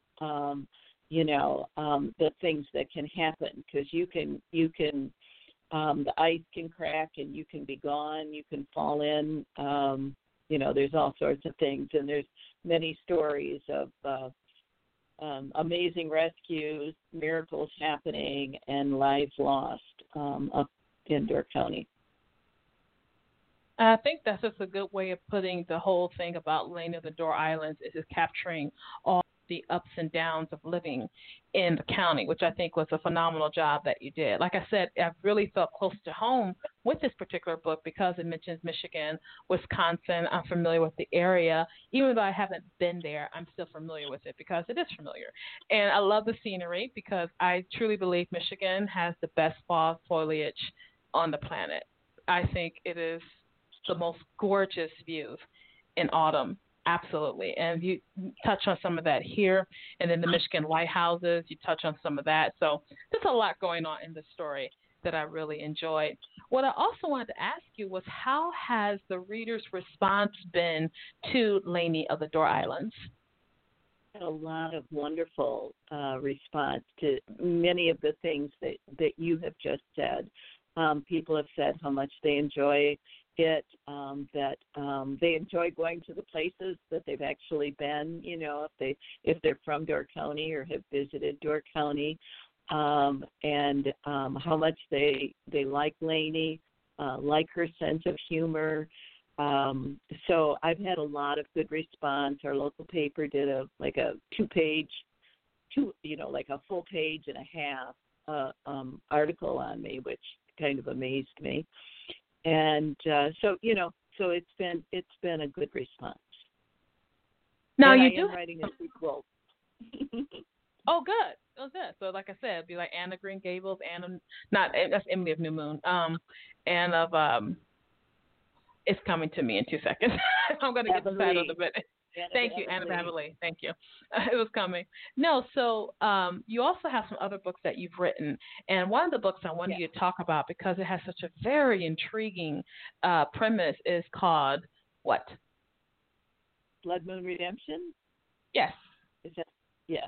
The things that can happen, because you can the ice can crack and you can be gone, you can fall in, there's all sorts of things, and there's many stories of amazing rescues, miracles happening, and lives lost up in Door County. I think that's just a good way of putting the whole thing about Laney of the Door Islands, is capturing all the ups and downs of living in the county, which I think was a phenomenal job that you did. Like I said, I really felt close to home with this particular book because it mentions Michigan, Wisconsin. I'm familiar with the area. Even though I haven't been there, I'm still familiar with it because it is familiar. And I love the scenery because I truly believe Michigan has the best fall foliage on the planet. I think it is the most gorgeous views in autumn. Absolutely. And you touch on some of that here. And then the Michigan lighthouses, you touch on some of that. So there's a lot going on in the story that I really enjoyed. What I also wanted to ask you was, how has the reader's response been to Laney of the Door Islands? A lot of wonderful response to many of the things that you have just said. People have said how much they enjoy it, that they enjoy going to the places that they've actually been, if they're from Door County or have visited Door County, and how much they like Laney, like her sense of humor. So I've had a lot of good response. Our local paper did a full page and a half article on me, which kind of amazed me. And so it's been a good response. Now and you I do am writing a sequel. Oh, good. Oh, good. So, like I said, it'd be like Anne of Green Gables, that's Emily of New Moon, and of It's Coming to Me in 2 seconds. I'm going to get the title of it. Thank you, Anna Beverly. Thank you. It was coming. No, so you also have some other books that you've written, and one of the books I wanted you to talk about, because it has such a very intriguing premise, is called what? Blood Moon Redemption? Yes. Is that? Yeah.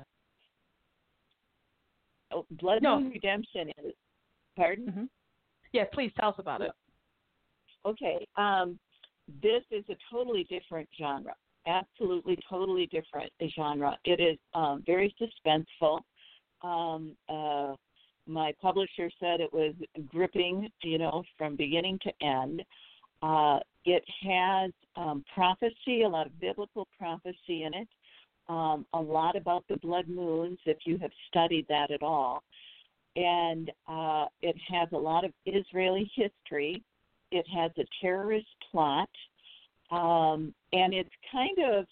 Oh, Blood Moon Redemption is. Pardon? Mm-hmm. Yeah, please tell us about it. Okay. This is a totally different genre. Absolutely, totally different genre. It is very suspenseful. my publisher said it was gripping, from beginning to end. It has prophecy, a lot of biblical prophecy in it, a lot about the blood moons, if you have studied that at all. And it has a lot of Israeli history. It has a terrorist plot, and it's kind of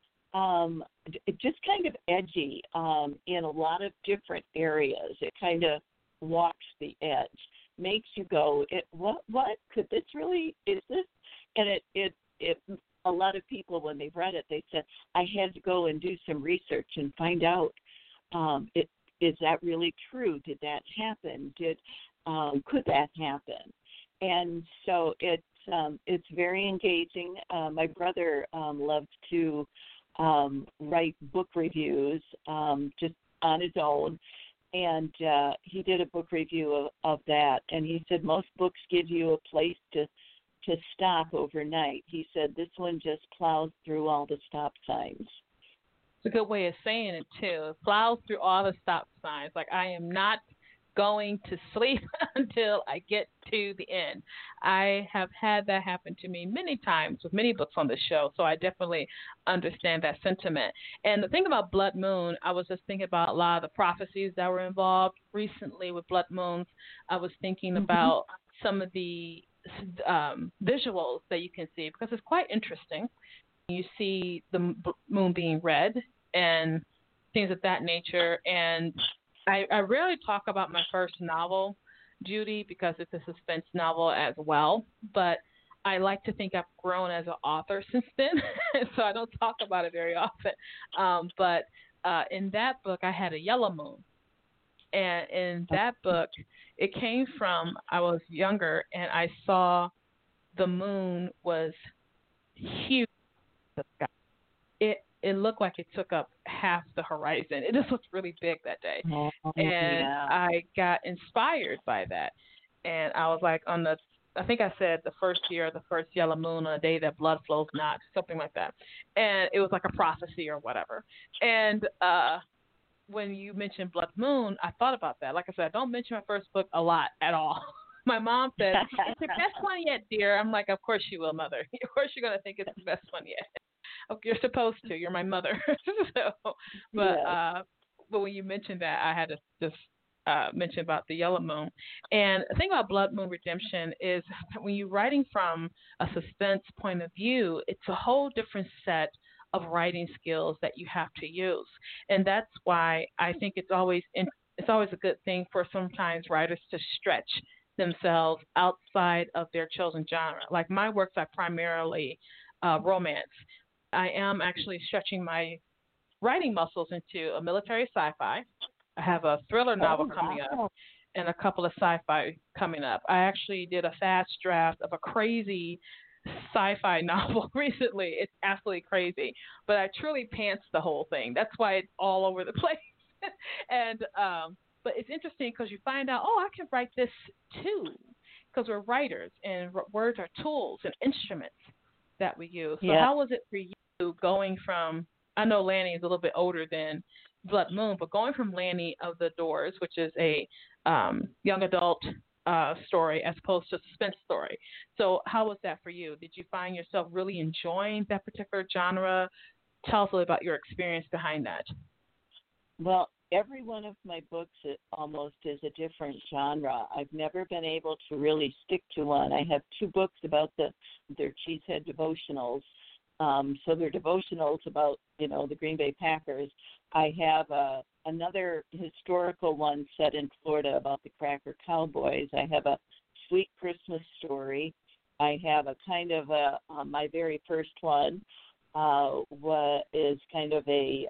edgy in a lot of different areas. It kind of walks the edge, makes you go, what could this really, is this? And it a lot of people, when they've read it, they said, I had to go and do some research and find out, is that really true? Did that happen? Could that happen? And so it's very engaging. My brother loves to write book reviews just on his own, and he did a book review of that. And he said most books give you a place to stop overnight. He said this one just plows through all the stop signs. It's a good way of saying it, too. It plows through all the stop signs. Like, I am not going to sleep until I get to the end. I have had that happen to me many times with many books on the show, so I definitely understand that sentiment. And the thing about Blood Moon, I was just thinking about a lot of the prophecies that were involved recently with Blood Moons. I was thinking about some of the visuals that you can see, because it's quite interesting. You see the moon being red and things of that nature. And I rarely talk about my first novel, Judy, because it's a suspense novel as well. But I like to think I've grown as an author since then, so I don't talk about it very often. But in that book, I had a yellow moon. And in that book, it came from, I was younger, and I saw the moon was huge. It looked like it took up half the horizon. It just looked really big that day. I got inspired by that. And I was like, I think I said the first year, the first yellow moon on a day that blood flows not, something like that. And it was like a prophecy or whatever. And when you mentioned Blood Moon, I thought about that. Like I said, I don't mention my first book a lot at all. My mom said, it's the best one yet, dear. I'm like, of course you will, Mother. Of course you're going to think it's the best one yet. You're supposed to. You're my mother. But when you mentioned that, I had to just mention about the yellow moon. And the thing about Blood Moon Redemption is when you're writing from a suspense point of view, it's a whole different set of writing skills that you have to use. And that's why I think it's always a good thing for sometimes writers to stretch themselves outside of their chosen genre. Like my works are primarily romance. I am actually stretching my writing muscles into a military sci-fi. I have a thriller novel coming up and a couple of sci-fi coming up. I actually did a fast draft of a crazy sci-fi novel recently. It's absolutely crazy, but I truly pants the whole thing. That's why it's all over the place. And but it's interesting because you find out, I can write this too, because we're writers and words are tools and instruments that we use. So how was it for you going from, I know Lanny is a little bit older than Blood Moon, but going from Lanny of the Doors, which is a young adult story as opposed to a suspense story. So how was that for you? Did you find yourself really enjoying that particular genre? Tell us a little about your experience behind that. Well, every one of my books almost is a different genre. I've never been able to really stick to one. I have two books about their Cheesehead devotionals. So they're devotionals about, the Green Bay Packers. I have another historical one set in Florida about the Cracker Cowboys. I have a Sweet Christmas Story. I have a kind of my very first one is kind of a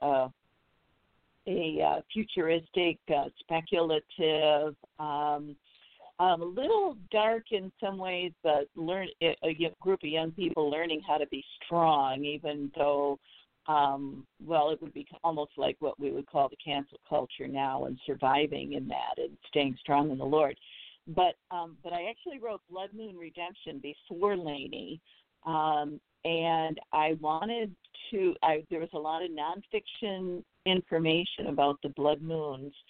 futuristic, speculative, a little dark in some ways, but a group of young people learning how to be strong, even though, it would be almost like what we would call the cancel culture now, and surviving in that and staying strong in the Lord. But I actually wrote Blood Moon Redemption before Laney, and I wanted to. There was a lot of nonfiction information about the blood moons,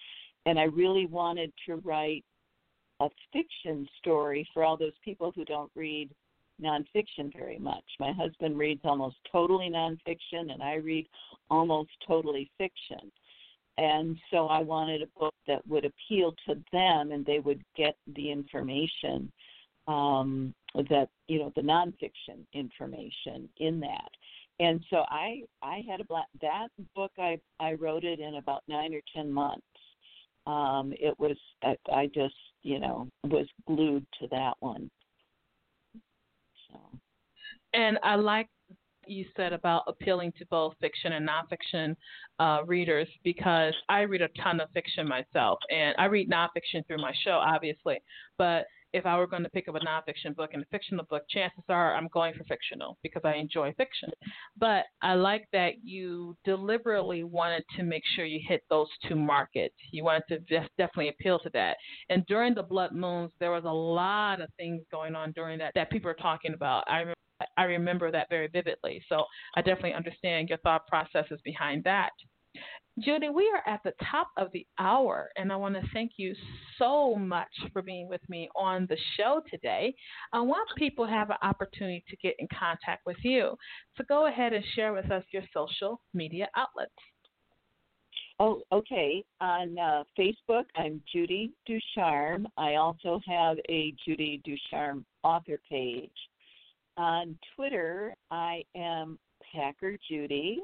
and I really wanted to write a fiction story for all those people who don't read nonfiction very much. My husband reads almost totally nonfiction, and I read almost totally fiction. And so I wanted a book that would appeal to them, and they would get the information that, you know, the nonfiction information in that. And so I had that book. I wrote it in about 9 or 10 months. It was I just, you know, was glued to that one. So. And I like you said about appealing to both fiction and nonfiction readers, because I read a ton of fiction myself, and I read nonfiction through my show, obviously. But if I were going to pick up a nonfiction book and a fictional book, chances are I'm going for fictional because I enjoy fiction. But I like that you deliberately wanted to make sure you hit those two markets. You wanted to just definitely appeal to that. And during the Blood Moons, there was a lot of things going on during that people were talking about. I remember that very vividly. So I definitely understand your thought processes behind that. Judy, we are at the top of the hour, and I want to thank you so much for being with me on the show today. I want people to have an opportunity to get in contact with you. So go ahead and share with us your social media outlets. Oh, okay. On Facebook, I'm Judy Ducharme. I also have a Judy Ducharme author page. On Twitter, I am Packer Judy.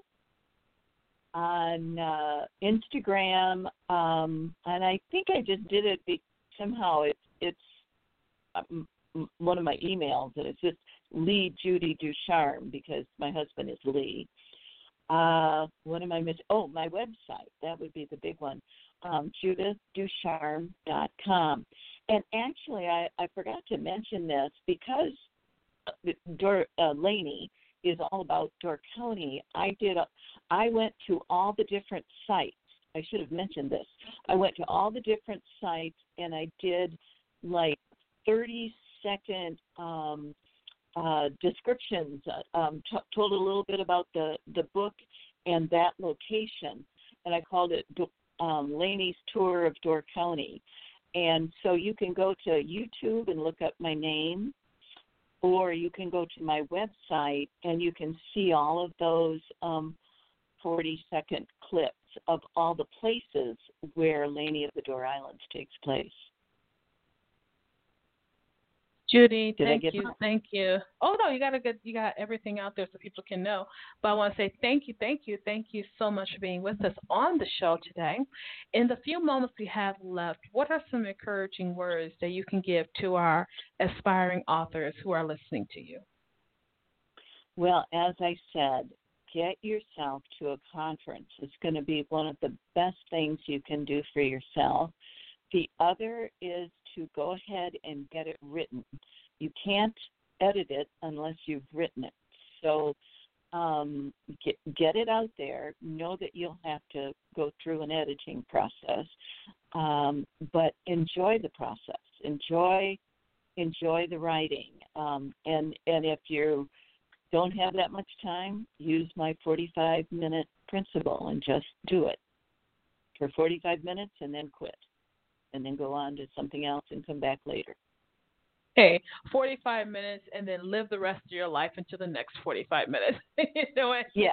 On Instagram, and I think I just did it somehow. It's one of my emails, and it's just Lee Judy Ducharme because my husband is Lee. What am I missing? Oh, my website. That would be the big one. JudithDucharme.com. And actually, I forgot to mention this because Laney is all about Door County. I went to all the different sites. I should have mentioned this. I went to all the different sites and I did like 30-second descriptions, told a little bit about the book and that location, and I called it Laney's Tour of Door County. And so you can go to YouTube and look up my name, or you can go to my website and you can see all of those 40-second clips of all the places where Laney of the Door Islands takes place. Judy, thank you. Oh no, you got everything out there so people can know. But I want to say thank you so much for being with us on the show today. In the few moments we have left, what are some encouraging words that you can give to our aspiring authors who are listening to you? Well, as I said, get yourself to a conference. It's going to be one of the best things you can do for yourself. The other is to go ahead and get it written. You can't edit it unless you've written it. So get it out there. Know that you'll have to go through an editing process, but enjoy the process. Enjoy the writing. And if you don't have that much time, use my 45-minute principle and just do it for 45 minutes and then quit. And then go on to something else and come back later. Hey, 45 minutes and then live the rest of your life into the next 45 minutes. You know what? Yeah.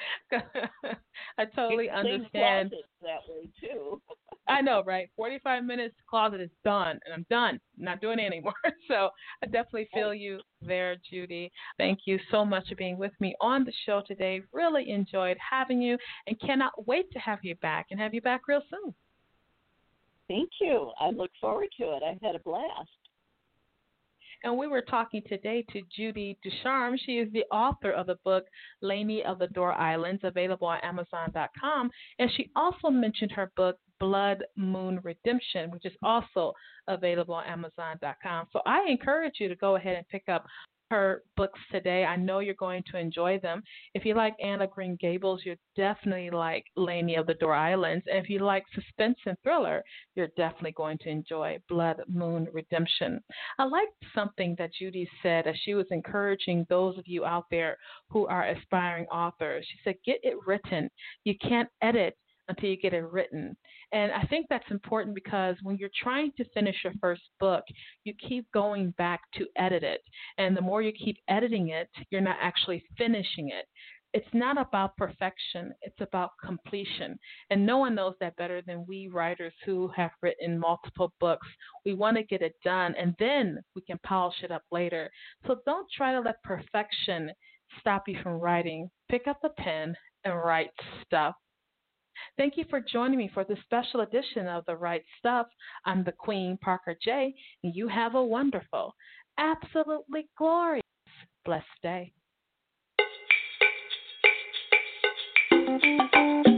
I totally understand. That way too. I know, right? 45 minutes, closet is done, and I'm done. I'm not doing it anymore. So I definitely feel you there, Judy. Thank you so much for being with me on the show today. Really enjoyed having you and cannot wait to have you back and have you back real soon. Thank you. I look forward to it. I've had a blast. And we were talking today to Judy Ducharme. She is the author of the book Laney of the Door Islands, available on Amazon.com. And she also mentioned her book Blood Moon Redemption, which is also available on Amazon.com. So I encourage you to go ahead and pick up her books today. I know you're going to enjoy them. If you like Anne of Green Gables, you're definitely like Laney of the Door Islands. And if you like suspense and thriller, you're definitely going to enjoy Blood Moon Redemption. I liked something that Judy said as she was encouraging those of you out there who are aspiring authors. She said, get it written. You can't edit until you get it written. And I think that's important because when you're trying to finish your first book, you keep going back to edit it. And the more you keep editing it, you're not actually finishing it. It's not about perfection, it's about completion. And no one knows that better than we writers who have written multiple books. We want to get it done, and then we can polish it up later. So don't try to let perfection stop you from writing. Pick up the pen and write stuff. Thank you for joining me for this special edition of The Right Stuff. I'm the Queen, Parker J., and you have a wonderful, absolutely glorious, blessed day.